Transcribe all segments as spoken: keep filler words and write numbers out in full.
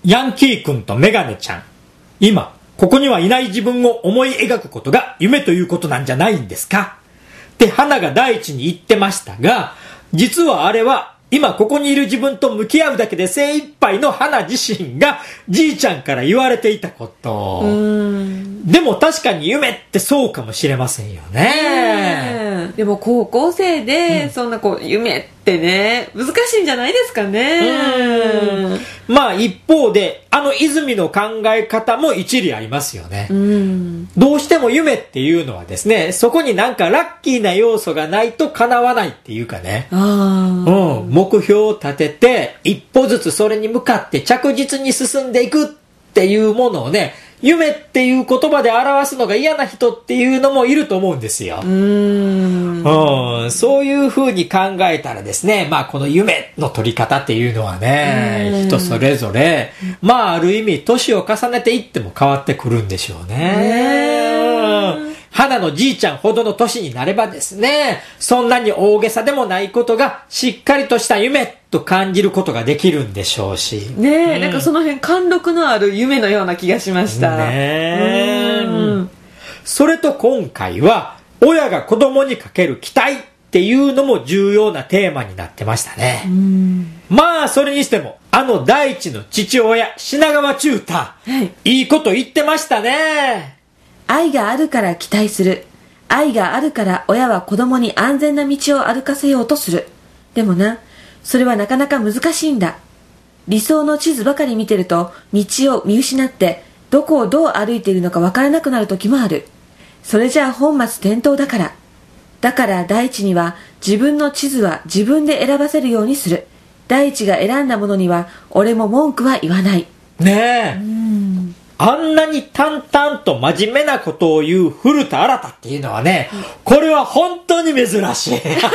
ヤンキー君とメガネちゃん。今、ここにはいない自分を思い描くことが夢ということなんじゃないんですかって花が第一に言ってましたが、実はあれは今ここにいる自分と向き合うだけで精一杯の花自身がじいちゃんから言われていたこと。うーん、でも確かに夢ってそうかもしれませんよね。 でも高校生でそんなこう夢ってね、難しいんじゃないですかね。 うん、まあ一方であの泉の考え方も一理ありますよね。うん、どうしても夢っていうのはですね、そこになんかラッキーな要素がないと叶わないっていうかね。あ、うん、目標を立てて一歩ずつそれに向かって着実に進んでいくっていうものをね、夢っていう言葉で表すのが嫌な人っていうのもいると思うんですよ。うーん、うん、そういう風に考えたらですね、まあこの夢の取り方っていうのはね、人それぞれ、まあある意味年を重ねていっても変わってくるんでしょうね。花のじいちゃんほどの年になればですね、そんなに大げさでもないことがしっかりとした夢と感じることができるんでしょうしねえ、うん、なんかその辺貫禄のある夢のような気がしましたねえ。 うん、それと今回は親が子供にかける期待っていうのも重要なテーマになってましたね。うん、まあそれにしてもあの第一の父親品川中太、はい、いいこと言ってましたね。 愛があるから期待する。愛があるから親は子供に安全な道を歩かせようとする。でもな、それはなかなか難しいんだ。理想の地図ばかり見てると道を見失ってどこをどう歩いているのかわからなくなる時もある。それじゃあ本末転倒だから。だから第一には自分の地図は自分で選ばせるようにする。第一が選んだものには俺も文句は言わない。 ねえ。うん、あんなに淡々と真面目なことを言う古田新太っていうのはね、うん、これは本当に珍しい。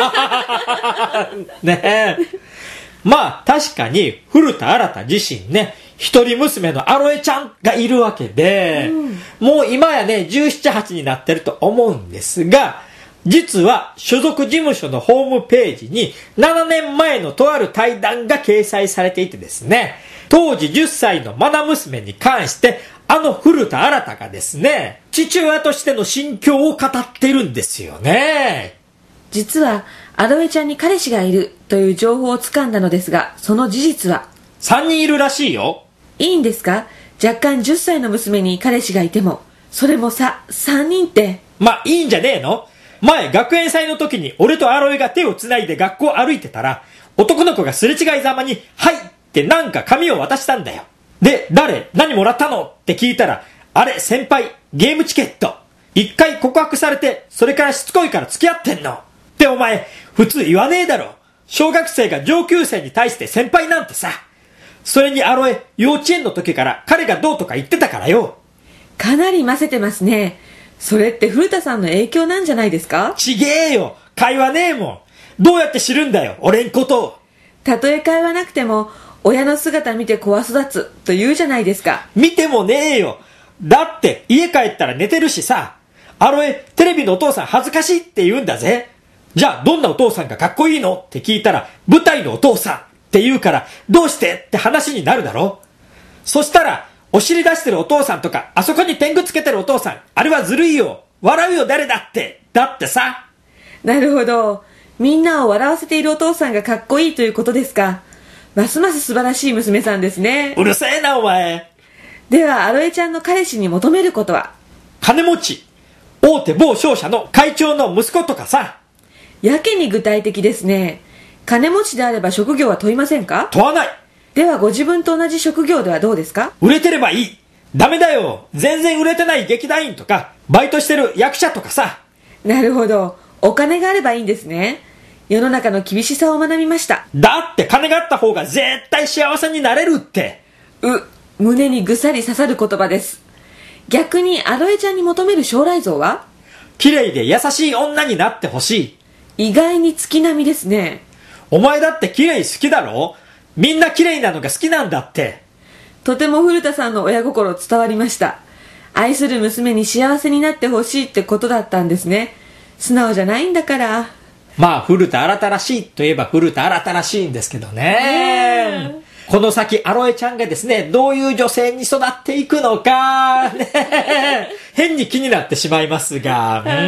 ねえ。まあ確かに古田新太自身ね、一人娘のアロエちゃんがいるわけで、うん、もう今やねじゅうなな、はちになってると思うんですが、実は所属事務所のホームページにななねんまえのとある対談が掲載されていてですね、当時じゅっさいの愛娘に関してあの古田新太がですね、父親としての心境を語ってるんですよね。 実はアロエちゃんに彼氏がいるという情報をつかんだのですが、その事実はさんにんいるらしいよ。 いいんですか？若干じゅっさいの娘に彼氏がいても。それもさ、さんにんって。 まあいいんじゃねえの？前学園祭の時に俺とアロエが手をつないで学校歩いてたら、男の子がすれ違いざまにはいってなんか紙を渡したんだよ。で、誰？何もらったの？って聞いたら、あれ先輩、ゲームチケット。一回告白されて、それからしつこいから付き合ってんの。ってお前、普通言わねえだろ。小学生が上級生に対して先輩なんてさ。それにアロエ、幼稚園の時から彼がどうとか言ってたからよ。 かなりませてますね。それって古田さんの影響なんじゃないですか？ ちげえよ。会話ねえもん。どうやって知るんだよ、俺んことを。 たとえ会話なくても、親の姿見て子は育つと言うじゃないですか。 見てもねえよ。だって家帰ったら寝てるしさ。アロエ、テレビのお父さん恥ずかしいって言うんだぜ。じゃあどんなお父さんがかっこいいのって聞いたら、舞台のお父さんって言うから、どうしてって話になるだろ。そしたらお尻出してるお父さんとか、あそこにペングつけてるお父さん、あれはずるいよ。笑うよ誰だって。だってさ。 なるほど。みんなを笑わせているお父さんがかっこいいということですか。ますます素晴らしい娘さんですね。 うるせえなお前。 ではアロエちゃんの彼氏に求めることは？ 金持ち、大手某商社の会長の息子とかさ。 やけに具体的ですね。金持ちであれば職業は問いませんか？ 問わない。 ではご自分と同じ職業ではどうですか？ 売れてればいい。ダメだよ。全然売れてない劇団員とかバイトしてる役者とかさ。 なるほど。お金があればいいんですね。世の中の厳しさを学びました。 だって金があった方が絶対幸せになれるって。 う、胸にぐさり刺さる言葉です。逆にアロエちゃんに求める将来像は？ 綺麗で優しい女になってほしい。意外に月並みですね。 お前だって綺麗好きだろ？みんな綺麗なのが好きなんだって。 とても古田さんの親心伝わりました。愛する娘に幸せになってほしいってことだったんですね。素直じゃないんだから。 まあ古田新太らしいといえば古田新太らしいんですけどね。 この先アロエちゃんがですね、どういう女性に育っていくのか、ね、変に気になってしまいますが、うん。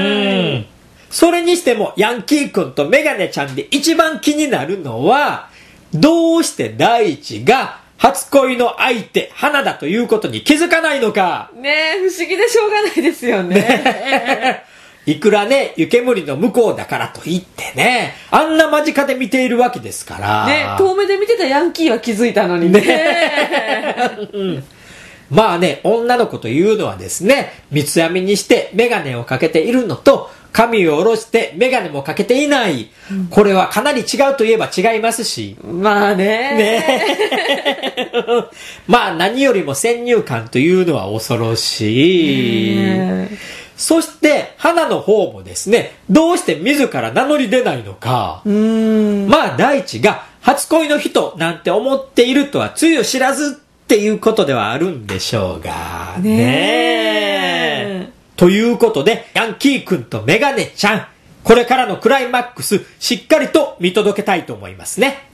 それにしてもヤンキー君とメガネちゃんで一番気になるのは、どうして大地が初恋の相手、花だということに気づかないのか。 ねえ、不思議でしょうがないですよね。 ねいくらね、湯煙の向こうだからといってね、あんな間近で見ているわけですから。 ね、遠目で見てたヤンキーは気づいたのにね。ねうん、まあね、女の子というのはですね、三つ編みにしてメガネをかけているのと、髪を下ろしてメガネもかけていない。うん、これはかなり違うといえば違いますし。 まあね。 ねまあ何よりも先入観というのは恐ろしい。そして、花の方もですね、どうして自ら名乗り出ないのか。うーんまあ大地が初恋の人なんて思っているとはつゆ知らずっていうことではあるんでしょうが。ねえ。ということで、ヤンキー君とメガネちゃん、これからのクライマックス、しっかりと見届けたいと思いますね。